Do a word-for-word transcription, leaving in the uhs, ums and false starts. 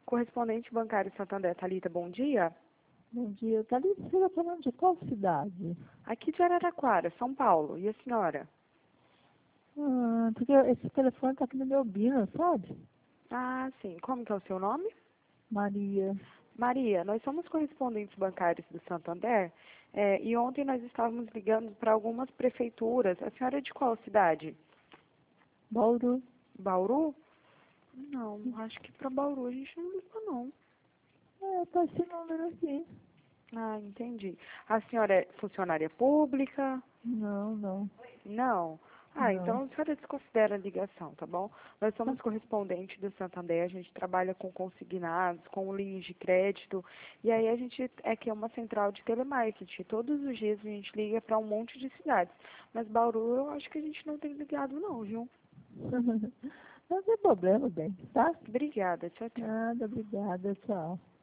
Correspondente bancário Santander, Thalita, bom dia. Bom dia. Thalita, você está falando de qual cidade? Aqui de Araraquara, São Paulo. E a senhora? Ah, porque esse telefone está aqui no meu Bina, sabe? Ah, sim. Como que é o seu nome? Maria. Maria, nós somos correspondentes bancários do Santander é, e ontem nós estávamos ligando para algumas prefeituras. A senhora é de qual cidade? Bauru. Bauru? Não, acho que para Bauru a gente não ligou, não. É, tá esse número aqui. Ah, entendi. A senhora é funcionária pública? Não, não, Não. Ah, não. então a senhora desconsidera a ligação, tá bom? Nós Tá, somos correspondentes do Santander, a gente trabalha com consignados, com linhas de crédito, e aí a gente é que é uma central de telemarketing. Todos os dias a gente liga para um monte de cidades. Mas Bauru eu acho que a gente não tem ligado não, viu? Não tem problema, bem, tá? Obrigada, tchau, tchau. Nada, obrigada, tchau.